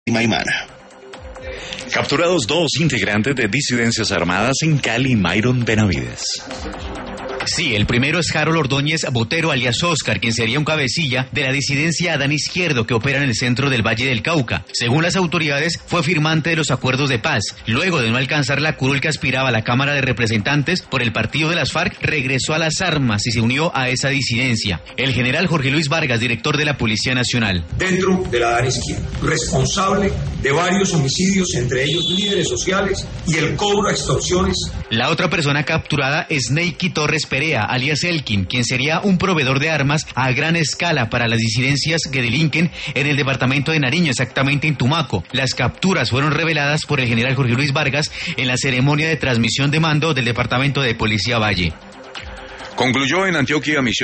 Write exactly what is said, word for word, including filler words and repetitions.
Maimana. Capturados dos integrantes de disidencias armadas en Cali, Myron Benavides. Sí, el primero es Harold Ordóñez Botero, alias Oscar, quien sería un cabecilla de la disidencia Adán Izquierdo que opera en el centro del Valle del Cauca. Según las autoridades, fue firmante de los acuerdos de paz. Luego de no alcanzar la curul que aspiraba a la Cámara de Representantes por el partido de las FARC, regresó a las armas y se unió a esa disidencia. El general Jorge Luis Vargas, director de la Policía Nacional. Dentro de la Adán Izquierdo, responsable de varios homicidios, entre ellos líderes sociales y el cobro a extorsiones. La otra persona capturada es Neiki Torres Perea, alias Elkin, quien sería un proveedor de armas a gran escala para las disidencias que delinquen en el departamento de Nariño, exactamente en Tumaco. Las capturas fueron reveladas por el general Jorge Luis Vargas en la ceremonia de transmisión de mando del departamento de Policía Valle. Concluyó en Antioquia misión